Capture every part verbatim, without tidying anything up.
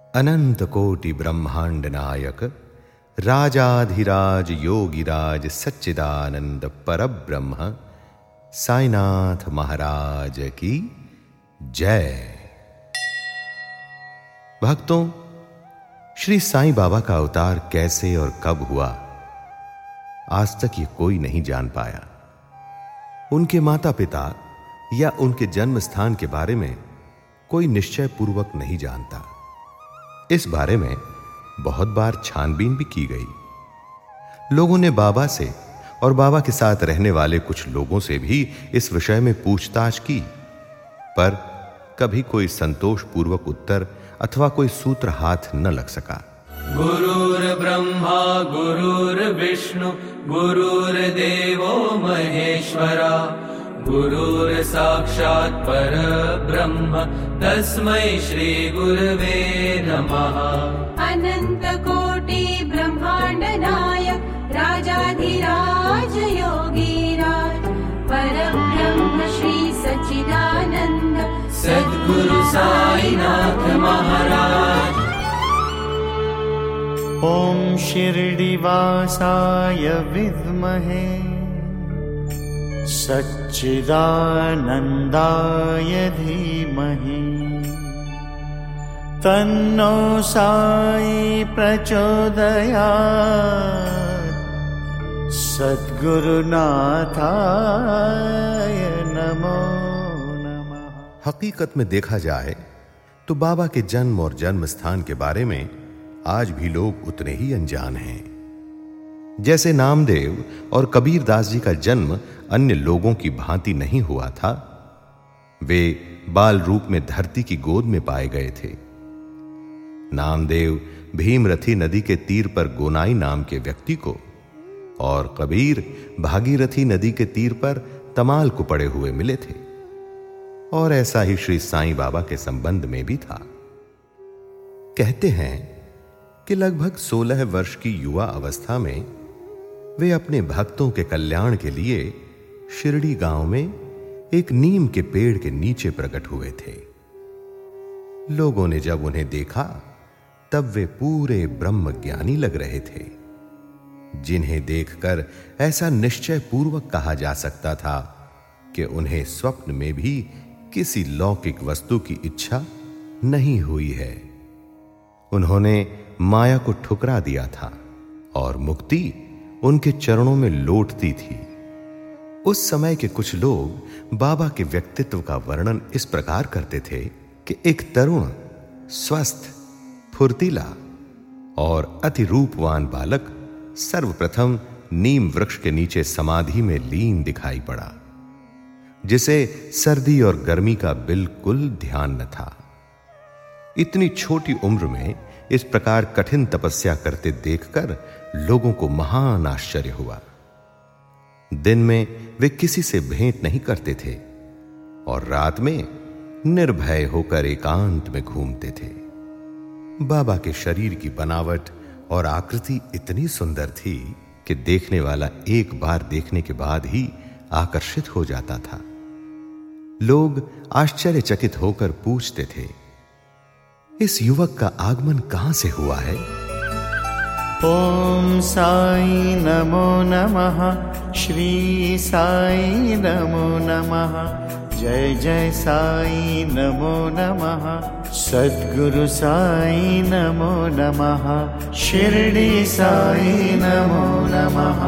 अनंत कोटि ब्रह्मांड नायक राजाधिराज योगिराज सच्चिदानंद परब्रह्म साईनाथ महाराज की जय। भक्तों, श्री साईं बाबा का अवतार कैसे और कब हुआ, आज तक ये कोई नहीं जान पाया। उनके माता पिता या उनके जन्म स्थान के बारे में कोई निश्चय पूर्वक नहीं जानता। इस बारे में बहुत बार छानबीन भी की गई। लोगों ने बाबा से और बाबा के साथ रहने वाले कुछ लोगों से भी इस विषय में पूछताछ की, पर कभी कोई संतोष पूर्वक उत्तर अथवा कोई सूत्र हाथ न लग सका। गुरुर् ब्रह्मा गुरुर्विष्णु गुरुर्देवो महेश्वरा गुरुर् साक्षात् परब्रह्म तस्मै श्री गुरवे नमः। अनंत कोटि ब्रह्मांड नायक राजाधिराज योगीराज परब्रह्म श्री सच्चिदानंद सद्गुरु साईनाथ महाराज। ओम शिरडीवासाय विद्महे सच्चिदानंदाय धीमहि तन्नो साई प्रचोदयात्। सद्गुरुनाथाय नमो नमः। हकीकत में देखा जाए तो बाबा के जन्म और जन्म स्थान के बारे में आज भी लोग उतने ही अनजान हैं। जैसे नामदेव और कबीर दास जी का जन्म अन्य लोगों की भांति नहीं हुआ था, वे बाल रूप में धरती की गोद में पाए गए थे। नामदेव भीमरथी नदी के तीर पर गोनाई नाम के व्यक्ति को और कबीर भागीरथी नदी के तीर पर तमाल को पड़े हुए मिले थे। और ऐसा ही श्री साईं बाबा के संबंध में भी था। कहते हैं कि लगभग सोलह वर्ष की युवा अवस्था में वे अपने भक्तों के कल्याण के लिए शिरडी गांव में एक नीम के पेड़ के नीचे प्रकट हुए थे। लोगों ने जब उन्हें देखा तब वे पूरे ब्रह्म ज्ञानी लग रहे थे, जिन्हें देखकर ऐसा निश्चय पूर्वक कहा जा सकता था कि उन्हें स्वप्न में भी किसी लौकिक वस्तु की इच्छा नहीं हुई है। उन्होंने माया को ठुकरा दिया था और मुक्ति उनके चरणों में लौटती थी। उस समय के कुछ लोग बाबा के व्यक्तित्व का वर्णन इस प्रकार करते थे कि एक तरुण, स्वस्थ, फुर्तीला और अति रूपवान बालक सर्वप्रथम नीम वृक्ष के नीचे समाधि में लीन दिखाई पड़ा, जिसे सर्दी और गर्मी का बिल्कुल ध्यान न था। इतनी छोटी उम्र में इस प्रकार कठिन तपस्या करते देखकर लोगों को महान आश्चर्य हुआ। दिन में वे किसी से भेंट नहीं करते थे और रात में निर्भय होकर एकांत में घूमते थे। बाबा के शरीर की बनावट और आकृति इतनी सुंदर थी कि देखने वाला एक बार देखने के बाद ही आकर्षित हो जाता था। लोग आश्चर्यचकित होकर पूछते थे, इस युवक का आगमन कहां से हुआ है? ओम साई नमो नमः, श्री साई नमो नमः, जय जय साई नमो नमः, सद्गुरु साई नमो नमः, शिरडी साई नमो नमः।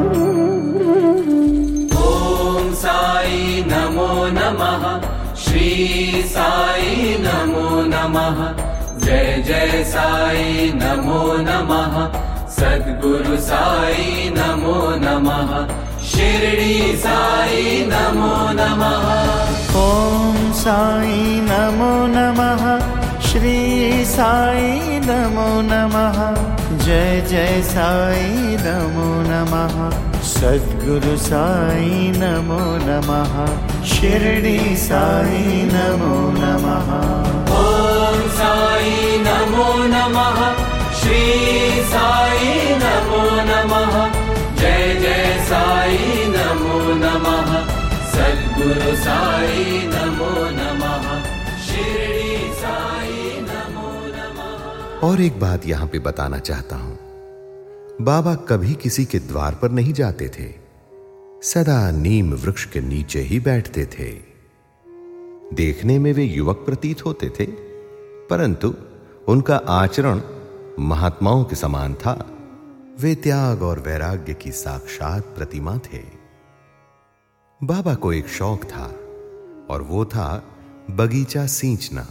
ओम साई नमो नमः, श्री साई नमो नमः, जय जय साई नमो नमः, सद्गुरु साई नमो नमः, शिरडी साई नमो नमः। ओम साई नमो नमः, श्री साई नमो नमः, जय जय साई नमो नमः, सद्गुरु साई नमो नमः, शिरडी साई नमो नमः। ओम साई नमो नमः, श्री साई नमो नमः, जय जय साई नमो नमः, सद्गुरु साई नमो नमः, शिरडी साई नमो नमः। और एक बात यहां पे बताना चाहता हूं, बाबा कभी किसी के द्वार पर नहीं जाते थे, सदा नीम वृक्ष के नीचे ही बैठते थे। देखने में वे युवक प्रतीत होते थे, परंतु उनका आचरण महात्माओं के समान था। वे त्याग और वैराग्य की साक्षात प्रतिमा थे। बाबा को एक शौक था और वो था बगीचा सींचना।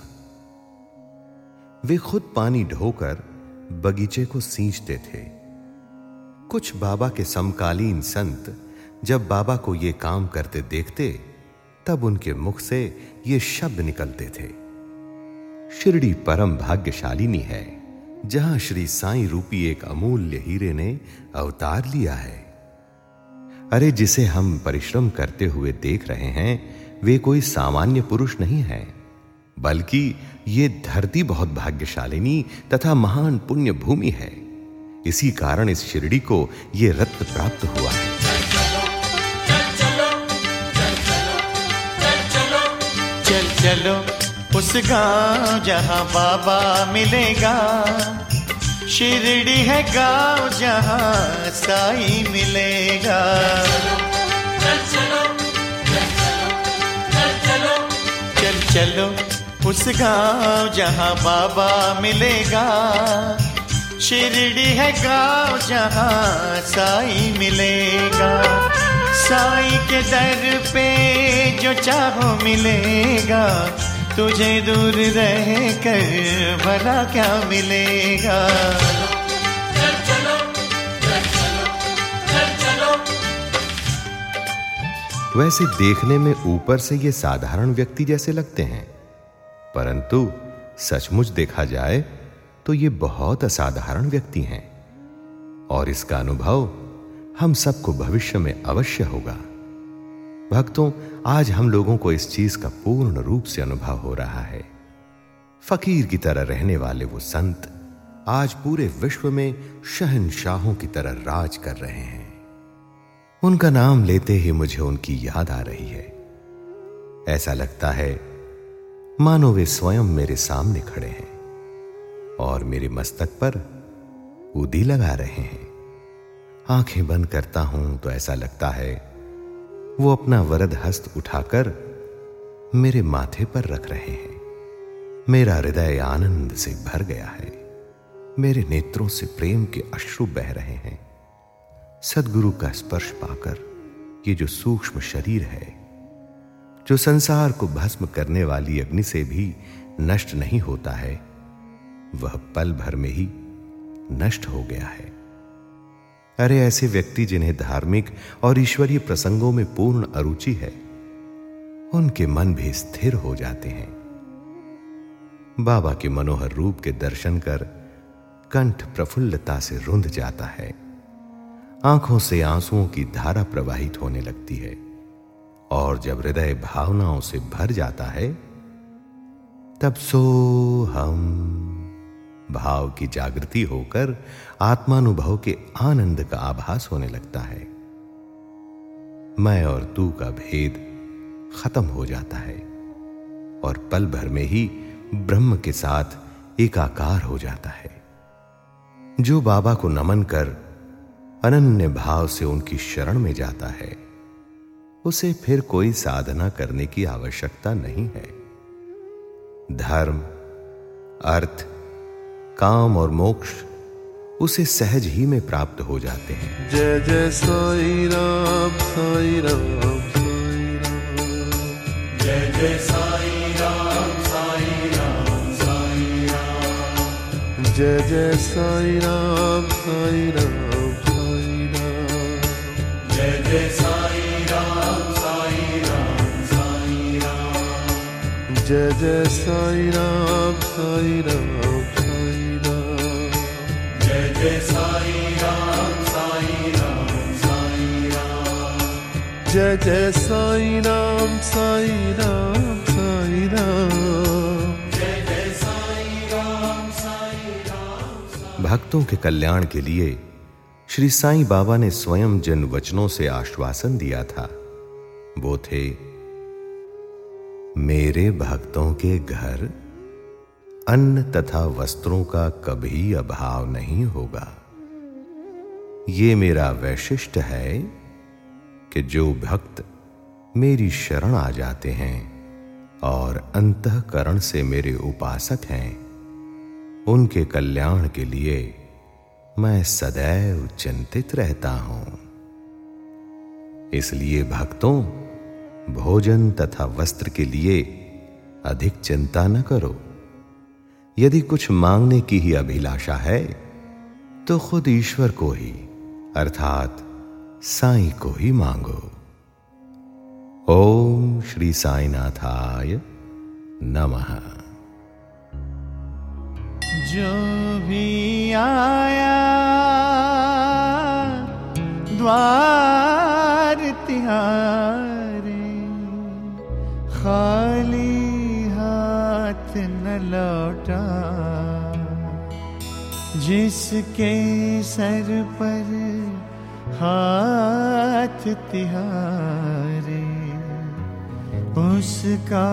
वे खुद पानी ढोकर बगीचे को सींचते थे। कुछ बाबा के समकालीन संत जब बाबा को यह काम करते देखते, तब उनके मुख से ये शब्द निकलते थे, शिरडी परम भाग्यशालिनी है, जहां श्री साईं रूपी एक अमूल्य हीरे ने अवतार लिया है। अरे जिसे हम परिश्रम करते हुए देख रहे हैं, वे कोई सामान्य पुरुष नहीं है, बल्कि ये धरती बहुत भाग्यशालिनी तथा महान पुण्य भूमि है। इसी कारण इस शिरडी को ये रत्न प्राप्त हुआ है। चल चलो उस गांव जहां बाबा मिलेगा, शिरडी है गांव जहां साईं मिलेगा। चल चलो उस गांव जहां बाबा मिलेगा, शिरडी है गांव जहां साईं मिलेगा। साईं के दर पे जो चाहो मिलेगा, तुझे दूर रह कर भला क्या मिलेगा। चल चलो, चल चलो, चल चलो। वैसे देखने में ऊपर से ये साधारण व्यक्ति जैसे लगते हैं, परंतु सचमुच देखा जाए तो ये बहुत असाधारण व्यक्ति हैं, और इसका अनुभव हम सबको भविष्य में अवश्य होगा। भक्तों, आज हम लोगों को इस चीज का पूर्ण रूप से अनुभव हो रहा है। फकीर की तरह रहने वाले वो संत आज पूरे विश्व में शहंशाहों की तरह राज कर रहे हैं। उनका नाम लेते ही मुझे उनकी याद आ रही है। ऐसा लगता है मानो वे स्वयं मेरे सामने खड़े हैं और मेरे मस्तक पर उदी लगा रहे हैं। आंखें बंद करता हूं तो ऐसा लगता है वो अपना वरद हस्त उठाकर मेरे माथे पर रख रहे हैं। मेरा हृदय आनंद से भर गया है। मेरे नेत्रों से प्रेम के अश्रु बह रहे हैं। सद्गुरु का स्पर्श पाकर ये जो सूक्ष्म शरीर है, जो संसार को भस्म करने वाली अग्नि से भी नष्ट नहीं होता है, वह पल भर में ही नष्ट हो गया है। अरे ऐसे व्यक्ति जिन्हें धार्मिक और ईश्वरीय प्रसंगों में पूर्ण अरुचि है, उनके मन भी स्थिर हो जाते हैं। बाबा के मनोहर रूप के दर्शन कर कंठ प्रफुल्लता से रुंध जाता है। आंखों से आंसुओं की धारा प्रवाहित होने लगती है, और जब हृदय भावनाओं से भर जाता है, तब सो हम भाव की जागृति होकर आत्मानुभव के आनंद का आभास होने लगता है। मैं और तू का भेद खत्म हो जाता है और पल भर में ही ब्रह्म के साथ एकाकार हो जाता है। जो बाबा को नमन कर अनन्य भाव से उनकी शरण में जाता है, उसे फिर कोई साधना करने की आवश्यकता नहीं है। धर्म, अर्थ, काम और मोक्ष उसे सहज ही में प्राप्त हो जाते हैं। जय जय साई राम, साई राम, साई राम। जय जय साई राम, साई राम, साई राम। जय जय साई राम, साई राम, साई राम। जय जय साई राम, साई राम, साई राम। जय जय साई राम, साई राम, साई राम। जय जय साई राम, साई राम, साई राम। जय जय साई राम, साई राम, साई राम। जय जय साई राम, साई राम। भक्तों के कल्याण के लिए श्री साईं बाबा ने स्वयं जिन वचनों से आश्वासन दिया था, वो थे, मेरे भक्तों के घर अन्न तथा वस्त्रों का कभी अभाव नहीं होगा। ये मेरा वैशिष्ट्य है कि जो भक्त मेरी शरण आ जाते हैं और अंतःकरण से मेरे उपासक हैं, उनके कल्याण के लिए मैं सदैव चिंतित रहता हूं। इसलिए भक्तों, भोजन तथा वस्त्र के लिए अधिक चिंता न करो। यदि कुछ मांगने की ही अभिलाषा है तो खुद ईश्वर को ही अर्थात साईं को ही मांगो। ओम श्री साईनाथाय नमः। जो भी आया द्वार तिहारे, खाली हाथ न लौटा। जिसके सर पर हाथ तिहारे, उसका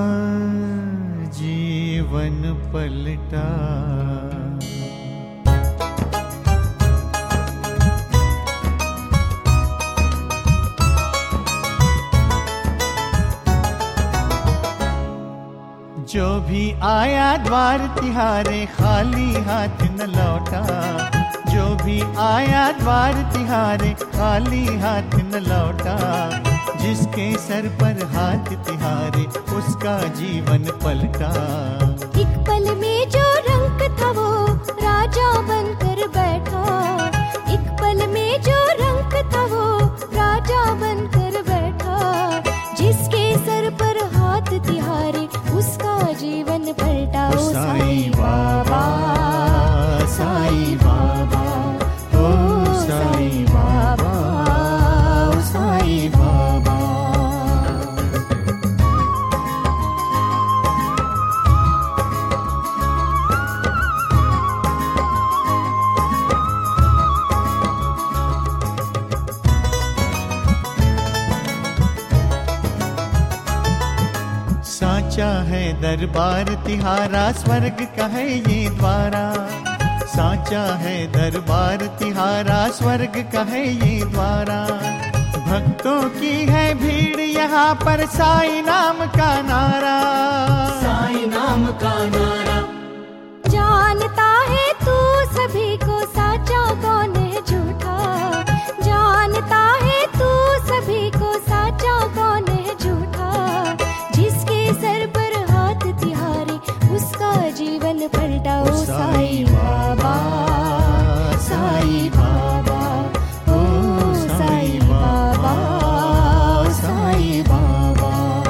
जीवन पलटा। जो भी आया द्वार तिहारे, खाली हाथ न लौटा। जो भी आया द्वार तिहारे, खाली हाथ न लौटा। जिसके सर पर हाथ तिहारे, उसका जीवन पलटा। एक पल में जो रंक था वो राजा बनकर बैठा। एक पल में जो रंक था वो राजा बनकर बैठा। जिसके सर पर हाथ तिहारे, उसका जीवन पलटा। ओ साईं बाबा, साईं बाबा, ओ साईं बाबा, ओ साईं बाबा। साचा है दरबार तिहारा, स्वर्ग का है ये द्वारा। साचा है दरबार तिहारा, स्वर्ग का है ये द्वारा। भक्तों की है भीड़ यहाँ पर, साईं नाम का नारा, साईं नाम का नारा। जानता है तू सभी को, साचा कौन है झूठा। जानता है तू सभी को, साचा कौन है झूठा। जिसके सर पर हाथ तिहारे, उसका जीवन पलटा। ओ साईं बाबा, साईं बाबा, ओ साईं बाबा, ओ साईं बाबा।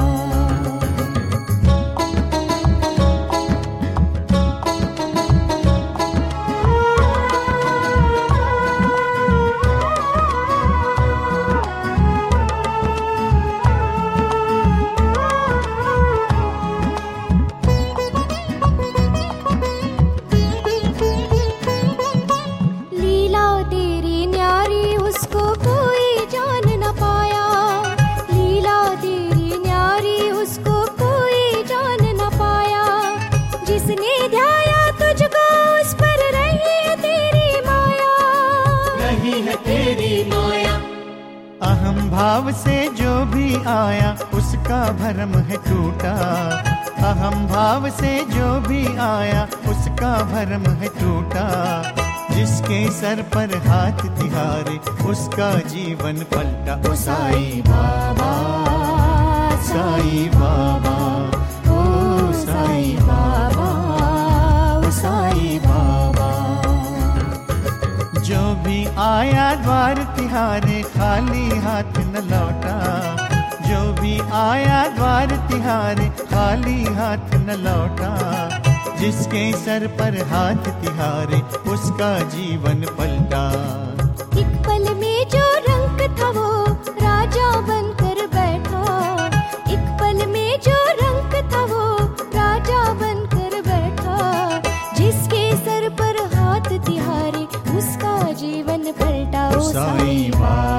लीला तेरी न्यारी, उसको कोई जान न पाया। लीला तेरी न्यारी, उसको कोई जान न पाया। जिसने ध्याया तुझको, उस पर रही है तेरी माया। रही है तेरी माया। अहम भाव से जो भी आया, उसका भरम है टूटा। अहम भाव से जो भी आया, उसका भरम है टूटा। जिसके सर पर हाथ तिहारे, उसका जीवन पलटा। ओ साईं बाबा, साईं बाबा, ओ साईं बाबा, ओ साईं बाबा। जो भी आया द्वार तिहारे, खाली हाथ न लौटा। जो भी आया द्वार तिहारे, खाली हाथ न लौटा। जिसके सर पर हाथ तिहारे, उसका जीवन पलटा। एक पल में जो रंक था वो राजा बनकर बैठा। एक पल में जो रंक था वो राजा बनकर बैठा। जिसके सर पर हाथ तिहारे, उसका जीवन पलटा। ओ साईं बाबा,